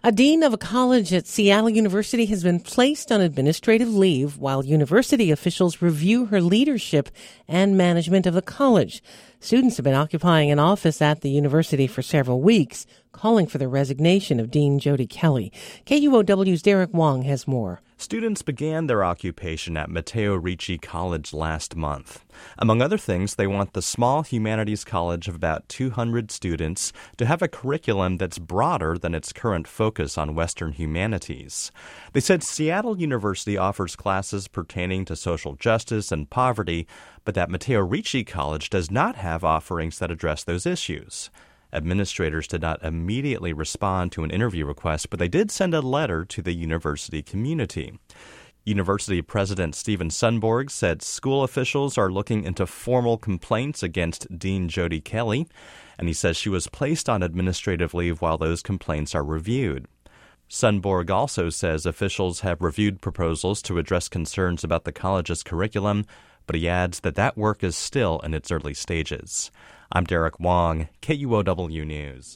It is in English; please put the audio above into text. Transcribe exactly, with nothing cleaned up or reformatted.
A dean of a college at Seattle University has been placed on administrative leave while university officials review her leadership and management of the college. Students have been occupying an office at the university for several weeks, calling for the resignation of Dean Jody Kelly. K U O W's Derek Wong has more. Students began their occupation at Matteo Ricci College last month. Among other things, they want the small humanities college of about two hundred students to have a curriculum that's broader than its current focus on Western humanities. They said Seattle University offers classes pertaining to social justice and poverty, but that Matteo Ricci College does not have offerings that address those issues. Administrators did not immediately respond to an interview request, but they did send a letter to the university community. University President Stephen Sunborg said school officials are looking into formal complaints against Dean Jody Kelly, and he says she was placed on administrative leave while those complaints are reviewed. Sunborg also says officials have reviewed proposals to address concerns about the college's curriculum, but he adds that that work is still in its early stages. I'm Derek Wong, K U O W News.